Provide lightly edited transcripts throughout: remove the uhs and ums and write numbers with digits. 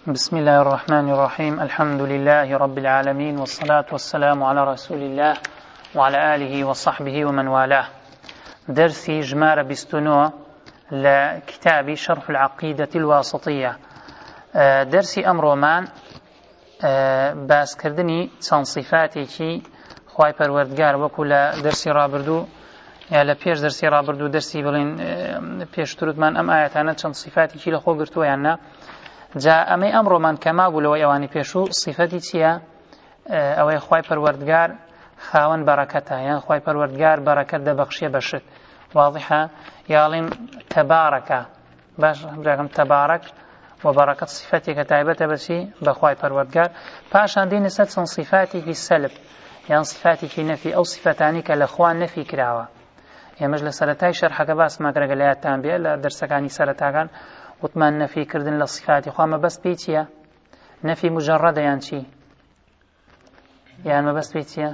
بسم الله الرحمن الرحيم. الحمد لله رب العالمين، والصلاة والسلام على رسول الله وعلى آله وصحبه ومن والاه. درسي جمار بستنوع لكتاب شرح العقيدة الواسطية. درسي أمرومان باس كردني صفاتي خواهي پروردگار وكل درسي رابردو يعني لبيش درسي رابردو درسي بلين بيش تردمان أم آياتانا چند صفاتي لخو قرتو يعني جاء أمي أمر من كما بلو يواني بيشو صفتي تيا أو خواهي پروردگار خاون بركتها يعني خواهي پروردگار بركت ده بخشية بشت واضحة يالين تبارك باش برقم تبارك وبركة صفتي كتائبة بسي بخواهي پروردگار باشان دي نسات صفاتي في السلب يعني صفاتي في نفي أو صفتاني كالأخوان نفي كراوة يعني مجل سرطاي شرحك باس ما كرق ليات تنبيه لدرسكاني سرطاكان وطمان نفي كردن للصفات خوا ما بس بيتيا نفي مجرد يعني شي يعني ما بس بيتيا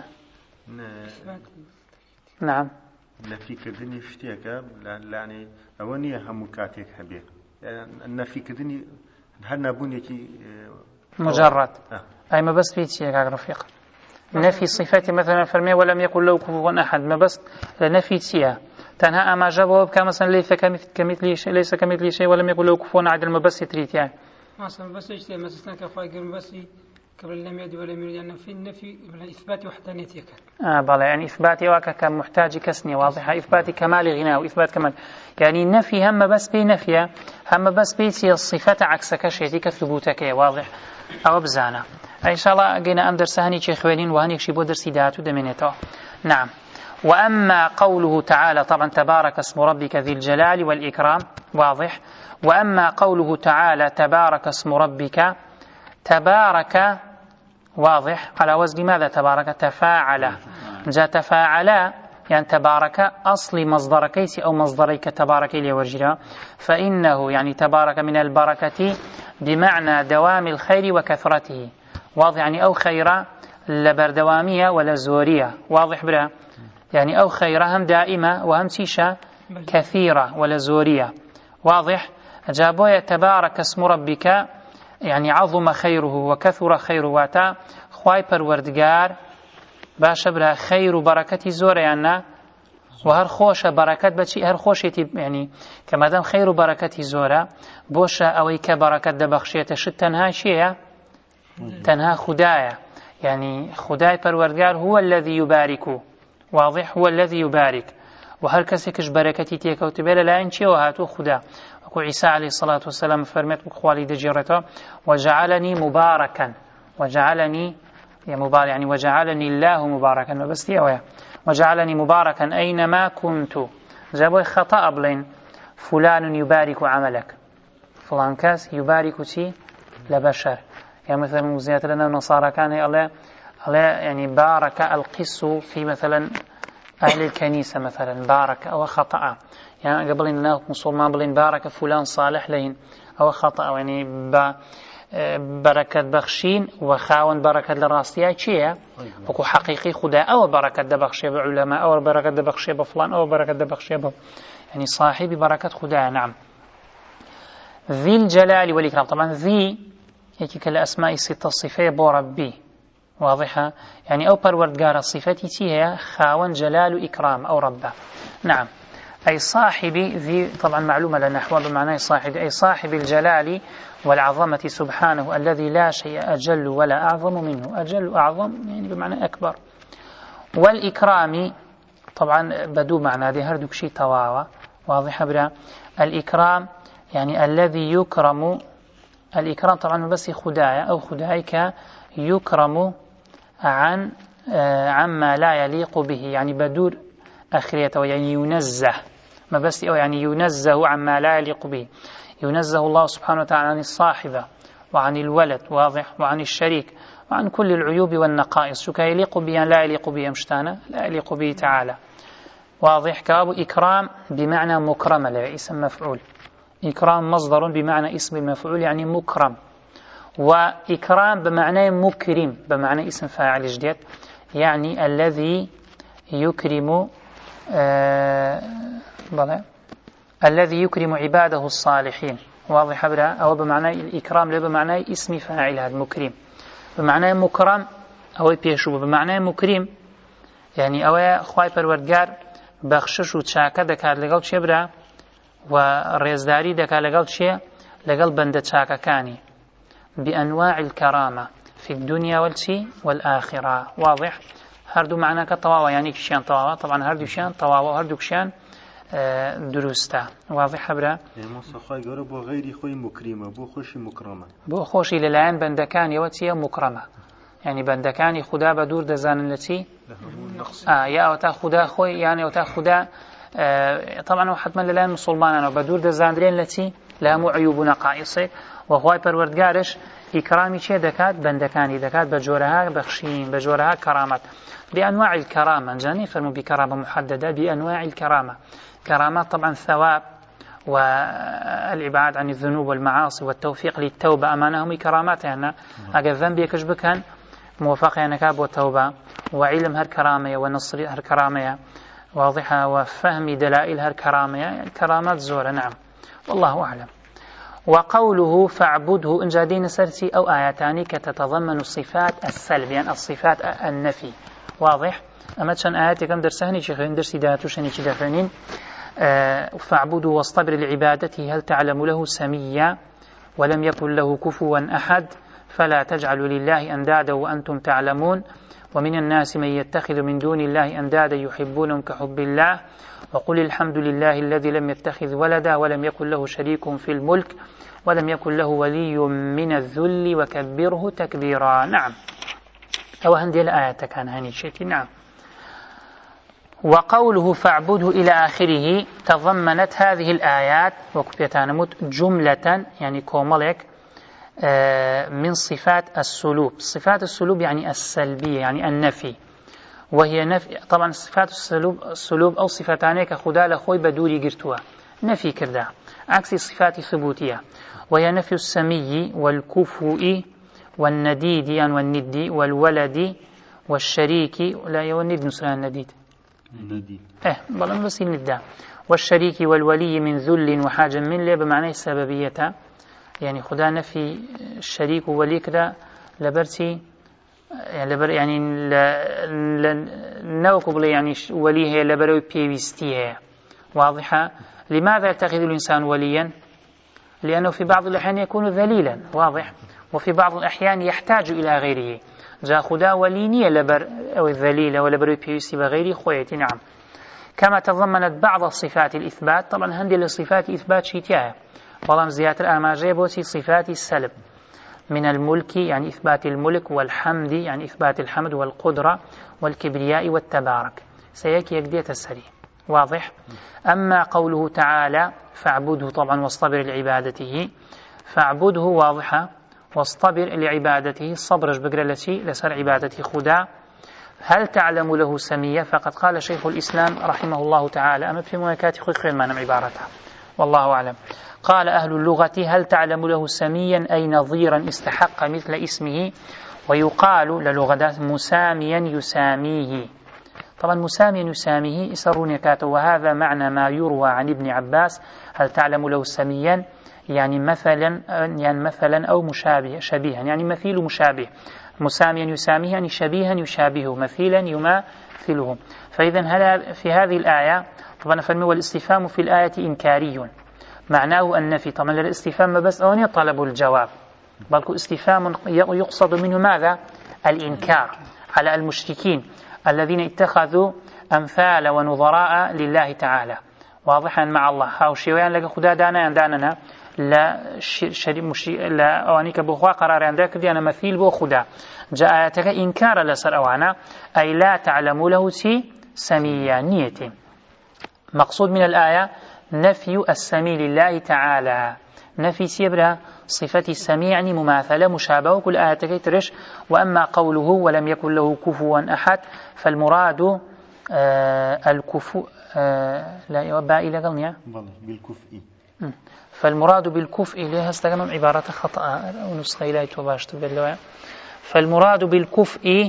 نعم نفي كردني اشتياك يعني أولي هم كاتيك حبيب يعني النفي كردني هل نبونيكي مجرد أي ما بس بيتيا يا رفيق نفي صفاتي مثلا فرمي ولم يقل له كفوا أحد ما بس نفي تيا تنها أما جواب كمثلا ليس كمثله شيء ولم يقل له كفوا أحد ما بس تريد يعني مثلا بس يشتي مثلا كفاية بس قبل لم يد ولا يريد أن في النفي إثبات وحدانيتك بلى يعني إثباتي واك كمحتاج كسني واضحة إثباتي كمال غناء وإثبات كمال يعني النفي هم بس بنفيه هم بس بيتي الصفة عكسك شيء كثبوتك واضح أو بزانا إن شاء الله جينا أم درس هني شيخ خوانين وهني شيبو درس داتو دمنته نعم. وأما قوله تعالى طبعا تبارك اسم ربك ذي الجلال والإكرام واضح. وأما قوله تعالى تبارك اسم ربك تبارك واضح على وزن ماذا تبارك تفاعل جاء تفاعل يعني تبارك أصل مصدر كيس أو مصدريك تبارك إلي ورجلا فإنه يعني تبارك من البركة بمعنى دوام الخير وكثرته واضح يعني أو خير لبردوامية ولا زورية واضح برا يعني أو خيرهم دائمة وهم تيشة كثيرة ولا زورية واضح. جابوا تبارك اسم ربك يعني عظم خيره وكثر خيره واتا خواي پروردگار باش برا خير وبركة زورة يعني وهر خوش بركة بشي هر خوشيتي يعني كما دام خير وبركة زورة بوش أويك بركة دبخشية شد تنها شيء تنها خدايا يعني خداي پروردگار هو الذي يبارك واضح هو الذي يبارك وهر كسكش بركتي تيك وتبال لا انشي وهاتو خدا وكو عيسى عليه الصلاة والسلام فرمت بخوالي دجيرته وجعلني مباركا وجعلني يا مبارك يعني وجعلني الله مباركا بس دي وجعلني مباركا أينما كنت جابوا خطأ بلين فلان يبارك عملك فلان كاس يبارك تي لبشر يعني مثلا مزيات لنا النصارى كان الله يعني بارك القس في مثلا أهل الكنيسة مثلا بارك أو خطأ يعني قبل أن مسلمان بلين بارك فلان صالح لين أو خطأ يعني بركة بخشين وخاون بركة لراستيا شيء وكو حقيقي خدا أو بركة بخشية بعلماء أو بركة بخشية بفلان أو بركة بخشية يعني صاحب بركة خدا نعم. ذي الجلال والإكرام طبعا ذي يكي كالأسماء ستة صفة بو ربي واضحة يعني أو پروردگار صفتي هي خاون جلال إكرام أو ربه نعم. أي صاحبي ذي طبعا معلومة لنحو بمعنى صاحب أي صاحب الجلال والعظمة سبحانه الذي لا شيء أجل ولا أعظم منه أجل أعظم يعني بمعنى أكبر. والإكرام طبعا بدو معنى هذه هردوك شيء تواوى واضحة برا الإكرام يعني الذي يكرم الإكرام طبعا بس خدايا أو خدايك يكرم عما لا يليق به يعني بدور آخريته يعني ينزه ما بس أو يعني ينزه عما لا يليق به ينزه الله سبحانه وتعالى عن الصاحبة وعن الولد واضح وعن الشريك وعن كل العيوب والنقائص شو يليق به لا يليق به مشتانا لا يليق به تعالى واضح. كاب إكرام بمعنى مكرم لا اسم مفعول إكرام مصدر بمعنى اسم المفعول يعني مكرم وإكرام بمعنى مكرم بمعنى اسم فاعل جديد يعني الذي يكرم الذي يكرم عباده الصالحين واضح برا أو بمعنى الإكرام لا بمعنى اسم فاعل هذا مكرم بمعنى مكرم أو بيشوب بمعنى مكرم يعني أو خواي پروردگار بخشش و چاکە دەکات لەگەڵ چێ برا و ڕێزداری دەکات لەگەڵ چێ لەگەڵ بەندە چاکەکانی بأنواع الكرامة في الدنيا والآخرة واضح هردو معنى كطواوة يعني كشيان طواوة طبعا هردو كشيان طواوة وهردو كشيان دروستا واضح برا خواي قال بو غيري خوي مكرمة بو خوشي مكرمة بو خوشي للعين بندكان يوتي مكرمة يعني بندكاني خدا بدور دزان التي يا أوتا خدا خوي يعني أوتا خدا طبعا وحتما للعين مسلمان بدور دزان درين التي لها عيوب نقائص وخواي پروردگارش إكرامي چه دكات بندكاني دكات بجورها بخشين بجورها كرامات بأنواع الكرامة جاني فرموا بكرامة محددة بأنواع الكرامة كرامات طبعا ثواب والإبعاد عن الذنوب والمعاصي والتوفيق للتوبة أمانهم كرامات يعني أجل الذنب يكشبك كان موفق يعني كاب والتوبة وعلم هالكرامة ونصر هالكرامة واضحة وفهم دلائل هالكرامة يعني كرامات زورة نعم والله أعلم وقوله فاعبده إن جادين سرسي أو آياتان كتتضمن صفات السلب يعني الصفات النفي واضح أما تشان آياتي كم درسهني شيخين درسي داتوشني كدفنين فاعبده واصطبر لعبادته هل تعلم له سميا ولم يكن له كفوا أحد فلا تجعلوا لله أندادا وأنتم تعلمون ومن الناس من يتخذ من دون الله أندادا يحبونهم كحب الله وقل الحمد لله الذي لم يتخذ ولدا ولم يكن له شريك في الملك ولم يكن له ولي من الذل وكبره تكبيرا نعم أو هندي الآيات كان هني شيء نعم وقوله فاعبده إلى آخره تضمنت هذه الآيات وكبيتانمت جملة يعني كوملك من صفات السلوب صفات السلوب يعني السلبية يعني النفي وهي نفي طبعا صفات السلوب أو صفتان كخدا لخوي بدوري قرتوا نفي كردا عكس صفات ثبوتية وهي نفي السمي والكفؤ والنديد يعني والند والولد والشريك لا يولد نسران النديد بلان بس النداء والشريك والولي من ذل وحاجة من لي بمعنى السببية يعني خدا نفي الشريك وولي كذا لبرتي يعني نوكب يعني ولي هي لبروي بيوستي هي واضحة لماذا يتخذ الإنسان وليا لأنه في بعض الأحيان يكون ذليلا واضح وفي بعض الأحيان يحتاج إلى غيره جاء خدا ولينية لبر أو الذليلة ولبروي بيوستي بغيره خويتي نعم كما تضمنت بعض صفات الإثبات طبعا هندي لصفات إثبات شيتها والله زيادة الآماجية بوتي صفات السلب من الملك يعني إثبات الملك والحمد يعني إثبات الحمد والقدرة والكبرياء والتبارك سيكي يقدية السري واضح أما قوله تعالى فاعبده طبعا واصطبر لعبادته فاعبده واضحة واصطبر لعبادته صبرش بقرلتي لسر عبادتي خدا هل تعلم له سمية فقد قال شيخ الإسلام رحمه الله تعالى أما في مناكات خير ما نم عبارتها والله أعلم قال أهل اللغة هل تعلم له سميا أي نظيرا استحق مثل اسمه ويقال للغة مساميا يساميه طبعا مساميا يساميه يسرون يكاته وهذا معنى ما يروى عن ابن عباس هل تعلم له سميا يعني مثلا أو مشابه شبيها يعني مثيل مشابه مساميا يساميه يعني شبيها يشابهه مثيلا يماثله فإذا هل في هذه الآية طبعا فرمي والاستفهام في الآية إنكاري معناه النفي طبعا الاستفهام بس أوني طلب الجواب بل استفهام يقصد منه ماذا الإنكار على المشركين الذين اتخذوا أمثال ونظراء لله تعالى واضحا مع الله هاو شيوان لك خدا دانا لا لا أوانيك بخوا قرار عندك دي أنا مثيل بو خدا جاء آياتك إنكار لسر أوانا أي لا تعلم له سميانية مقصود من الآية نفي السمي لله تعالى نفي سيبرا صفة السميع يعني مماثلة مشابهة كل آية ترش وأما قوله ولم يكن له كفوا أحد فالمراد الكفو لا يوبا إلى قلنيا بالكفء فالمراد بالكفء لها استغنم عبارة خطأ أو نسخة إلى توباشت باللوع فالمراد بالكفء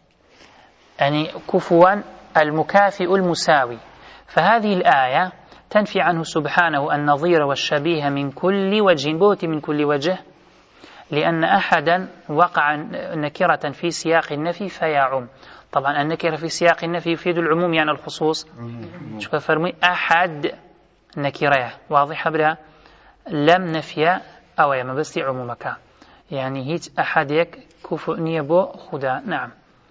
يعني كفوا المكافئ المساوي فهذه الآية تنفي عنه سبحانه النظير والشبيه من كل وجه. بوت من كل وجه لأن أحدا وقع نكرة في سياق النفي فيعم. طبعا النكرة في سياق النفي يفيد العموم يعني الخصوص. شو فرمي أحد نكرة واضحة بلا لم نفي أو يما بس عمومك يعني هيج أحدك كفء نيبو خدا. نعم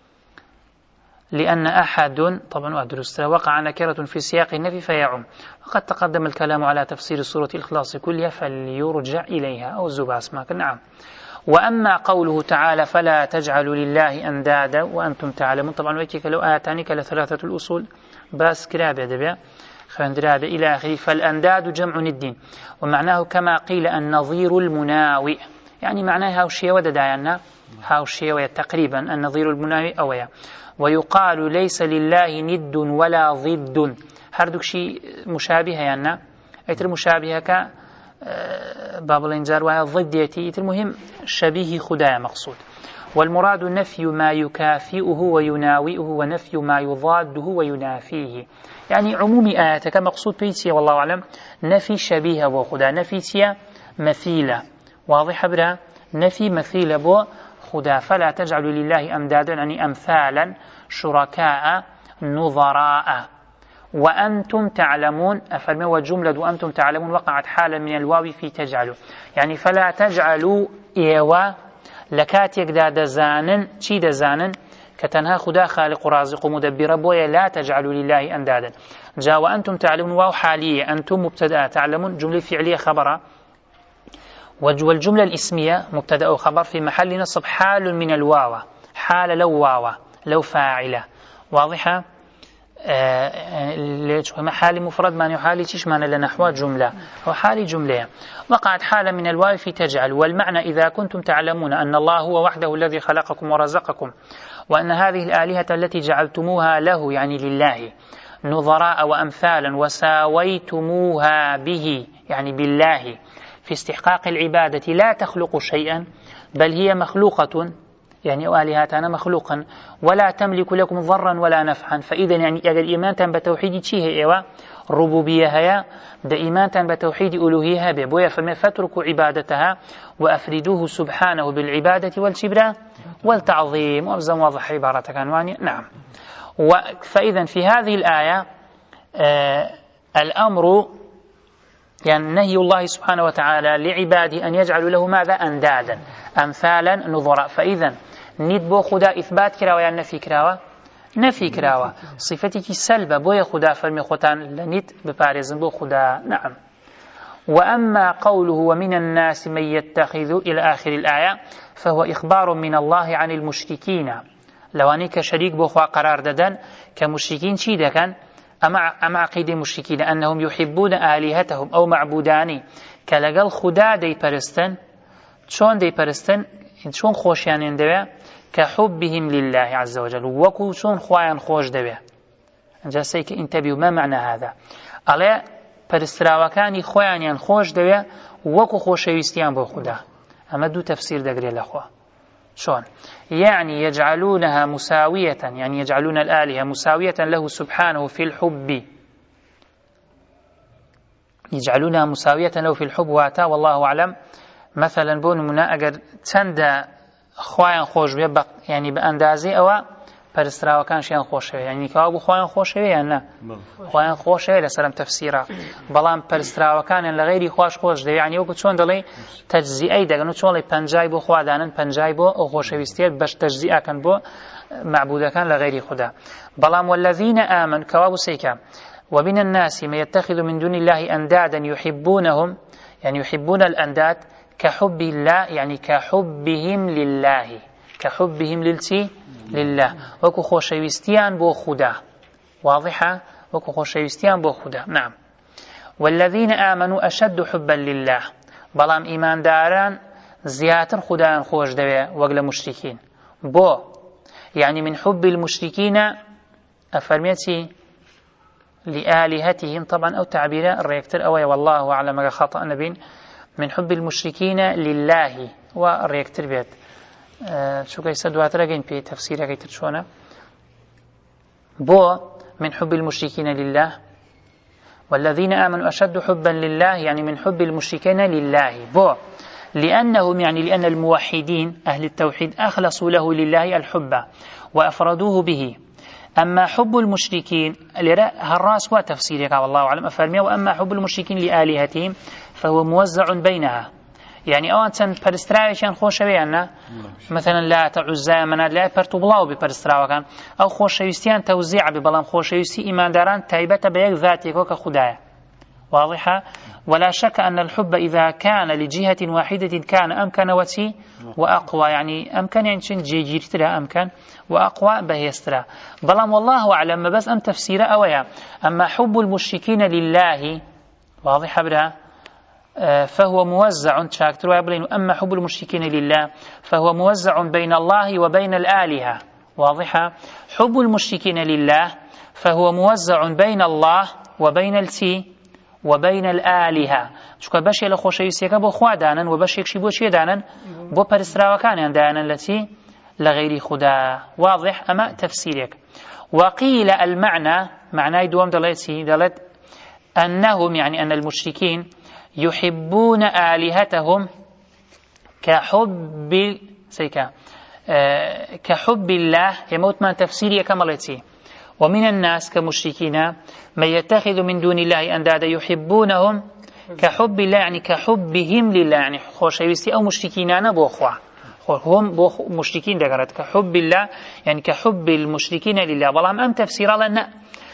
لأن أحد طبعا أدرس وقع نكرة في سياق النفي فيعم. وقد تقدم الكلام على تفسير سورة الإخلاص كلها فليرجع إليها أو الزباس ماك. نعم. وأما قوله تعالى فلا تجعلوا لله أندادا وأنتم تعلمون. طبعا ويكيك لو آتاني كالثلاثة الأصول باس كرابة دبيا خندرابة إلى آخره. فالأنداد جمع الدين ومعناه كما قيل النظير المناوئ يعني معناه هاوشية وددايانا هاوشية تقريبا النظير المناوئ أويا. ويقال ليس لله ند ولا ضد هردوك شيء مشابه يعني أيتر مشابهة ك باب الإنجار وهي ضديتي المهم شبيه خدايا مقصود. والمراد نفي ما يكافئه ويناوئه ونفي ما يضاده وينافيه. يعني عموم آياتك مقصود بيتي والله أعلم نفي شبيه بو خدا نفي مثيلة واضحة برا نفي مثيلة بو خدا. فلا تجعلوا لله أمدادا يعني أمثالا شركاء نظراء. وأنتم تعلمون أفرمي وجملة وأنتم تعلمون وقعت حالا من الواو في تجعلوا يعني فلا تجعلوا إيوا لكاتيك دا دزانن چي دزانن كتنها خدا خالق رازق مدبر بويا لا تجعلوا لله أندادا. جاء وأنتم تعلمون واو حالية أنتم مبتدأ تعلمون جملة فعلية خبرة والجملة الإسمية مبتدأ وخبر في محل نصب حال من الواو حال لو واو لو فاعلة واضحة. ليش حالي مفرد ما يحالي تيش معنى لنحو جملة هو حالي جملة. وقعت حالة من الواو في تجعل. والمعنى إذا كنتم تعلمون أن الله هو وحده الذي خلقكم ورزقكم وأن هذه الآلهة التي جعلتموها له يعني لله نظراء وأمثالا وساويتموها به يعني بالله في استحقاق العبادة لا تخلق شيئا بل هي مخلوقة يعني آلهتنا مخلوقا ولا تملك لكم ضرا ولا نفعا. فإذا يعني أجل إيمان بتوحيد شيء إيوا ربوبية هيا ده إيمان بتوحيد ألوهيها بيبويا فما فتركوا عبادتها وأفردوه سبحانه بالعبادة والكبرى والتعظيم. وأبزم واضح عبارة عنواني. نعم. فإذا في هذه الآية الأمر يعني نهي الله سبحانه وتعالى لعباده أن يجعلوا له ماذا أندادا أمثالا نظراء. فإذا ند بو خدا إثبات كراوة يعني نفي كراوة نفي كراوة صفتك سلبة بو خدا فرمي خوتان لند ببارزن بو خدا. نعم. وأما قوله ومن الناس من يتخذ إلى آخر الآية فهو إخبار من الله عن المشركين لو أنك شريك بو خوا قرار ددن كمشركين شيدا كان أما عقيدة المشركين أنهم يحبون آلهتهم أو معبوداني كالقل خدا دي برستن شون دي برستن شون خوشيان يندوه كحبهم لله عز وجل وكو شون خوايان خوش دوه. جاسيك انتبهوا ما معنى هذا ألا برستراوكاني خوايان خوش دوه وكو خوشويستيان بو خدا. أما دو تفسير دقري الأخوة شون يعني يجعلونها مساوية يعني يجعلون الآلهة مساوية له سبحانه في الحب يجعلونها مساوية له في الحب واتا والله أعلم. مثلا بون منا أجر تند خوايان خوش بيبق يعني بأندازي أو برسترا وكان شيئا خوش يعني كابو خوايان خوش يعني خوايان خوش لسلام تفسيره بلام برسترا وكان لغيري خوش ده يعني وقت شون دلي تجزئي ده إنه شون لي بنجاي بو خوادانن بنجاي بو أو خوش ويستير باش تجزئة كان بو معبودة كان لغيري خدا. بلام والذين آمن كابو سيكا ومن الناس من يتخذ من دون الله أندادا يحبونهم يعني يحبون الأنداد كحب الله يعني كحبهم لله كحبهم لله وكو خوشويستيان بو خدا. واضحة وكو خوشويستيان بو خدا. نعم. والذين آمنوا أشد حبا لله بلام إيمان داران زياتر خدا خوش دوية وقل مشركين بو يعني من حب المشركين أفرميتي لآلهتهم طبعا أو تعبير الريكتر أو والله أعلم خطأ نبين من حب المشركين لله والريكتر بيت شو كي سدوات رجين في تفسير كي ترشونه بو من حب المشركين لله والذين آمنوا أشد حبا لله يعني من حب المشركين لله لأنهم يعني لأن الموحدين أهل التوحيد أخلصوا له لله الحب وأفردوه به. أما حب المشركين هالراس وتفسيرك والله أعلم أفرمي. وأما حب المشركين لآلهتهم فهو موزع بينها يعني أوان تن برستراويشان خوشويانا مثلا لا تعزى مناد لا برتبلاو ببرستراو كان أو خوشويستيان توزيع ببلام خوشويستي إيمان داران تايبة بيك ذاتي كوكا خدايا واضحة. ولا شك أن الحب إذا كان لجهة واحدة كان أمكن وتي وأقوى يعني أمكن يعني جيجيرترا أمكن وأقوى بهيسترا بلام والله أعلم بس أم تفسير أويا. أما حب المشركين لله واضحة برا فهو موزع شاكتروا يبلين. أما حب المشركين لله فهو موزع بين الله وبين الآلهة واضحة. حب المشركين لله فهو موزع بين الله وبين التي وبين الآلهة شكا بشي لخوشيوسيكا بو خوا دانن وبشيكشي بو شي دانن بو پرستراوكان دانن التي لغير خدا واضح. أما تفسيرك. وقيل المعنى معنى دوام دلت أنهم يعني أن المشركين يحبون آلهتهم كحب الله يموت من تفسيري كمالتي. ومن الناس كمشركين من يتخذ من دون الله أندادا يحبونهم كحب الله يعني كحبهم لله يعني خوشويستي أو مشركين بوخوا هم مشركين دقرت كحب الله يعني كحب المشركين لله. والله أم تفسير لنا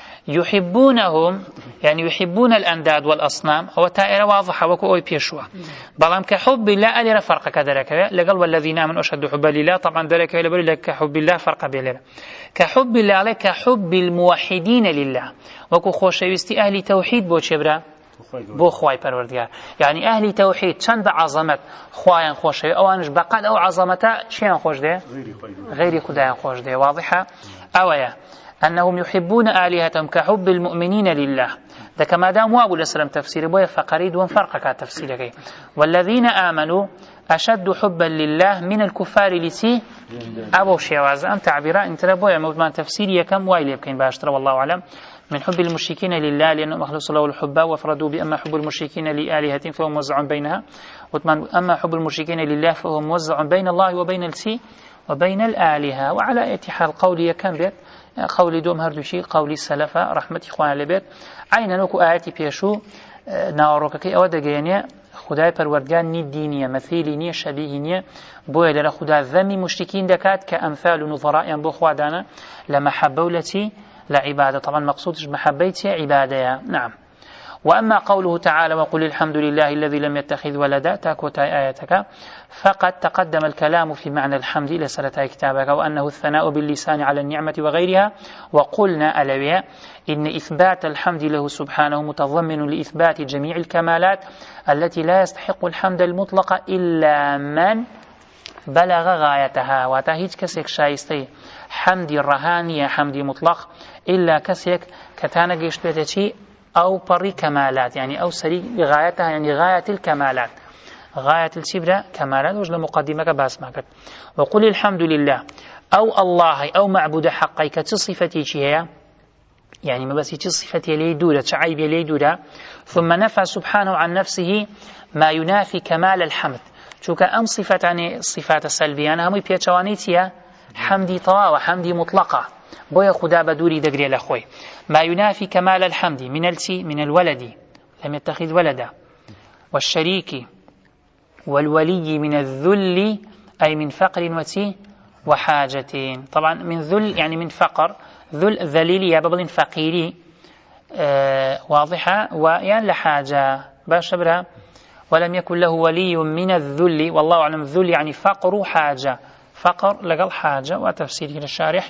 يحبونهم يعني يحبون الأنداد والأصنام هو تائر واضحة وكو أوي بيشوا بلام كحب الله ألي فرق كذلك لقل والذين آمنوا أشد حبا لله طبعا ذلك يلبري لك كحب الله فرق بيلله كحب الله عليك كحب الموحدين لله وكو خوشويستي أهل توحيد بو شبرا بو خواي پروردگار يعني أهل توحيد چند عظمت خوايان خوشوي أوانش بقد أو عظمتا شيان خوش ده غير خدایان خوش ده واضحة. أويا أنهم يحبون آلهتهم كحب المؤمنين لله ده كما دام وابو الأسلام تفسير بويا فقريد وانفرقك تفسيرك. والذين آمنوا أشد حبا لله من الكفار لتي أبو شيواز أم تعبيرا انت بويا موضمان تفسيري كم وايل يبكين باشترى والله أعلم من حب المشركين لله لأنهم أخلصوا له الحب وافردوا بأما حب المشركين لآلهتهم فهو موزع بينها. أما حب المشركين لله فهو موزع بين الله وبين التي وبين الآلهة. وعلى اتحاد قولي كم بيت قولي دوم هردوشي قولي السلف رحمة إخوان لبيت عينا نوكو آياتي بيشو ناوروككي أو دقيانيا خدای پروردگار نی دینیه مثیلی نیه شبیه نیه بوی للا خدا ذمی مشرکین دکات كأمثال نظراء بو خوادانا لمحبه التي لعبادة طبعا مقصودش محبيتي عبادة نعم. وأما قوله تعالى وقل الحمد لله الذي لم يتخذ ولدا تاكوتاي آياتك فقد تقدم الكلام في معنى الحمد إلى سلتاي كتابك وأنه الثناء باللسان على النعمة وغيرها. وقلنا ألويا إن إثبات الحمد له سبحانه متضمن لإثبات جميع الكمالات التي لا يستحق الحمد المطلق إلا من بلغ غايتها وتهيج كسيك شايستي حمد الرهانية حمد مطلق إلا كسيك كتانا قيشتويتشي أو بري كمالات يعني أو سري غايتها يعني غاية الكمالات غاية الشبرة كمالات وجل مقدمة باس ماكت. وقل الحمد لله أو الله أو معبود حقي كتصفتي شيئا يعني ما بس تصفتي لي دورة شعيب لي دورة ثم نفى سبحانه عن نفسه ما ينافي كمال الحمد شوك أم صفة يعني الصفات السلبية أنا هم بيتشوانيتيا حمدي طوا وحمدي مطلقة بويا خدا بدوري دقري لأخوي ما ينافي كمال الحمد من الولد لم يتخذ ولدا والشريك والولي من الذل أي من فقر وحاجة طبعا من ذل يعني من فقر ذليل يا بابل فقيري واضحة ويان لحاجة باش برا ولم يكن له ولي من الذل والله أعلم الذل يعني فقر حاجة فقر لقل حاجة وتفسيره للشارح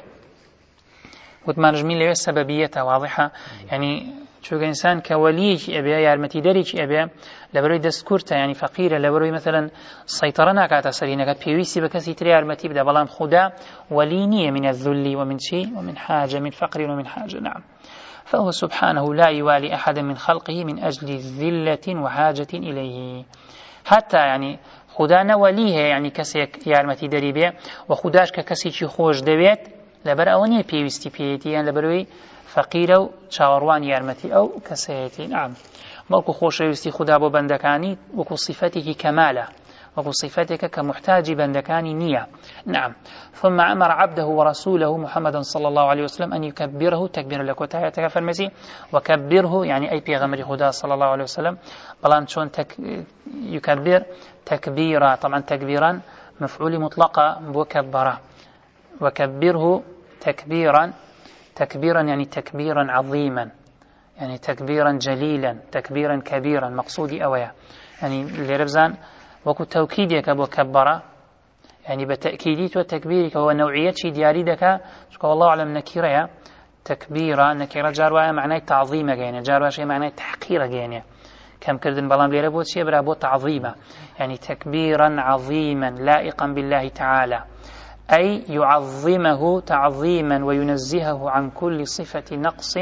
وتمان رجمين له السببية واضحة يعني شو إنسان كولي أبيا يارمتي داري أبيا لبروي دستكورته يعني فقيرة لبروي مثلا سيطرنا كاتا سرينا كات بيويسي بكسي تري يارمتي بدا بلام خدا ولينية من الذل ومن شيء ومن حاجة من فقر ومن حاجة نعم. فهو سبحانه لا يوالي أحدا من خلقه من أجل ذلة وحاجة إليه حتى يعني خدانا وليه يعني كسي يارمتي داري بيه وخداش ككسي خوش دبيت لبر أوني بيوستي بيتي يعني لبروي فقير أو شاوروان يارمتي أو كسيتي نعم بلكو خوش يوستي خدا بو بندكاني وكو صفته كماله وكو صفتك كمحتاج بندكاني نية نعم ثم أمر عبده ورسوله محمد صلى الله عليه وسلم أن يكبره تكبير لك وتعالى فرمزي وكبره يعني أي بيغمر خدا صلى الله عليه وسلم بلان شون يكبر تكبيرا طبعا تكبيرا مفعول مطلقة وكبره وكبره تكبيرا تكبيرا يعني تكبيرا عظيما يعني تكبيرا جليلا تكبيرا كبيرا مقصودي أويا يعني لربزان وكو توكيدك أبو كبرة يعني بتأكيديت وتكبيرك هو نوعية شي دياري دكا شكو الله أعلم نكيرة تكبيرا نكيرة جاروا معناه تعظيمة يعني جاروا شيء معناه تحقيرة يعني كم كردن بلام ليرة بود شيء برا بود تعظيمة يعني تكبيرا عظيما لائقا بالله تعالى أي يعظمه تعظيما وينزهه عن كل صفة نقص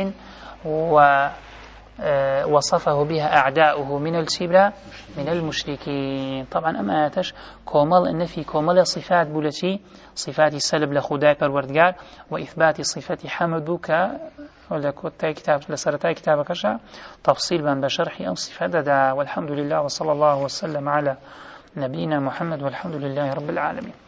ووصفه بها أعداؤه من الشبرة من المشركين طبعا أما آتش كومل إن في كومل صفات بولتي صفات السلب لخداي پروردگار وإثبات صفات حمد بك ولا كتاي كتاب لسرتاي كتابك شا تفصيل بان بشرح أو صفات دا والحمد لله وصلى الله وسلم على نبينا محمد والحمد لله رب العالمين.